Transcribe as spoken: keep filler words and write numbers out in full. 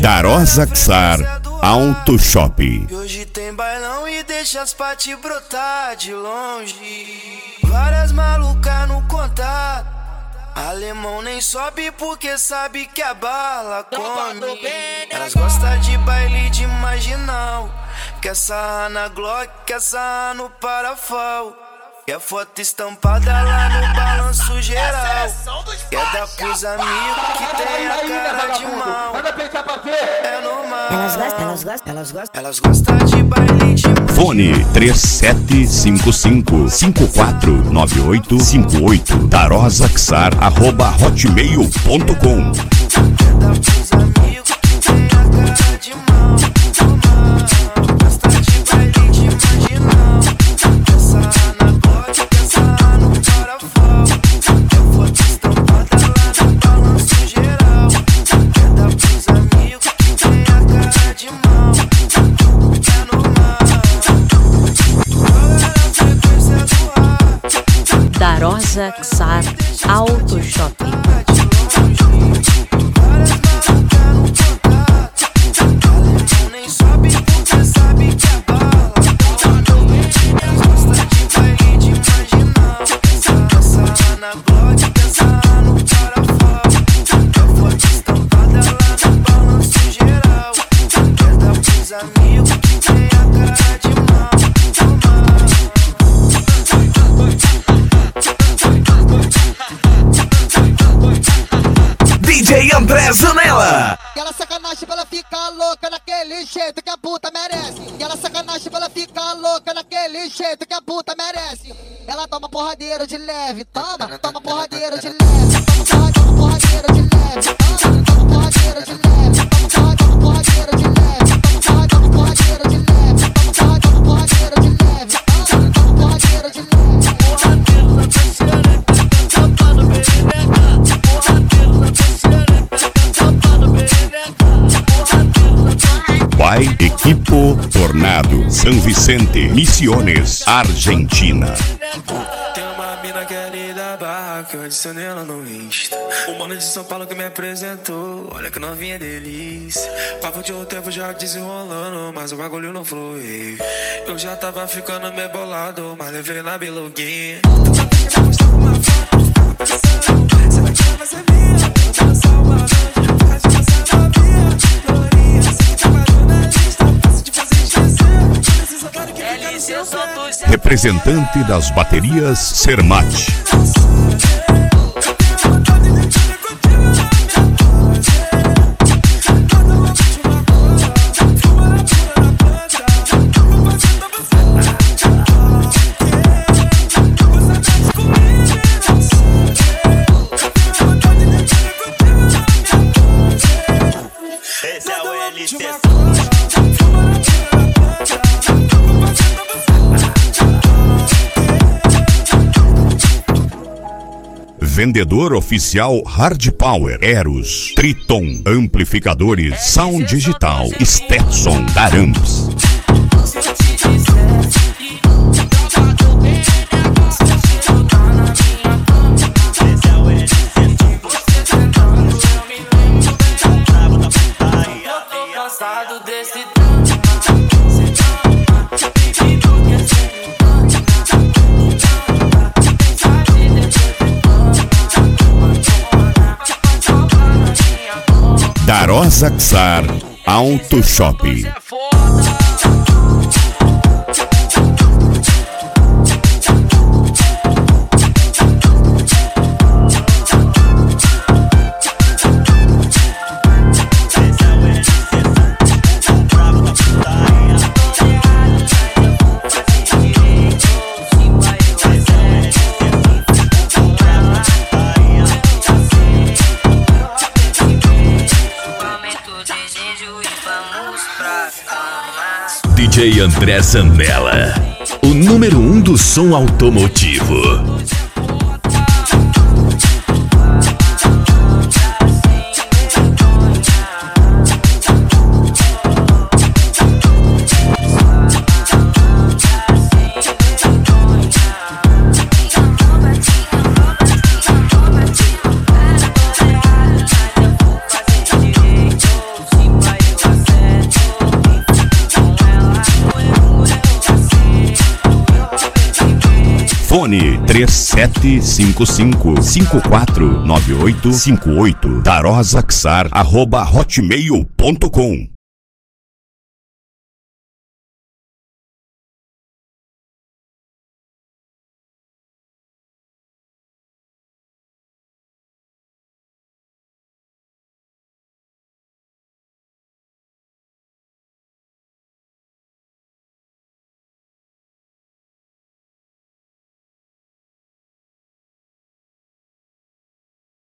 Darosa Xar Auto Shop. E hoje tem bailão e deixa as paty brotar de longe. Várias malucas no contato. Alemão nem sobe porque sabe que a bala come. Elas gostam de baile de marginal. Quer sarrar na Glock, quer sarrar no parafal. Quer foto estampada lá no balanço geral. Quer dar pros amigos que tem a cara de mal. É normal. Elas gostam, elas gostam, elas gostam. Elas gostam de baile de marginal. Fone três sete cinco cinco, cinco quatro nove oito cinco oito. darosa xar arroba hotmail ponto com. Quer dar pros amigos que tem a cara de mal. Gosta de baile de marginal. Quer sarrar na Glock, quer sarrar no parafal. Quer foto estampada lá no balanço geral. Quer dar pros amigos que tem a cara de mal. É normal. Qual é a frequência do ar? Darosa Xar Auto Shop. D J André Zanella. Aquela sacanagem pra ela ficar louca naquele jeito que a puta merece. Aquela sacanagem pra ela ficar louca naquele jeito que a puta merece. Ela toma porradeiro de leve, toma, toma porradeiro de leve, toma, toma porradeiro de leve, toma, toma porradeiro de leve, toma, toma porradeiro de leve, toma, toma porradeiro de leve, toma, toma porradeiro de leve, toma, toma porradeiro de leve. Porradeiro na terceira, tapa no perereca. Porradeiro na terceira, tapa no perereca. Porradeiro na terceira. By Equipo Tornado, São Vicente, Misiones, Argentina. Tem uma mina que é ali da barra que eu adicionei ela no Insta. O mano de São Paulo que me apresentou, olha que novinha delícia. Papo de um tempo já desenrolando, mas o bagulho não fluiu. Eu já tava ficando meio bolado, mas levei na biluguinha. Representante das baterias Sermat. Esse é o L C. Vendedor oficial Hard Power, Eros, Triton, Amplificadores, Sound Digital, Stetson, Daramps. Darosa Xar Auto Shop. D J André Zanella, o número um do som automotivo. Fone três sete cinco cinco, cinco quatro nove oito cinco oito. Tarosaxar arroba hotmail ponto com.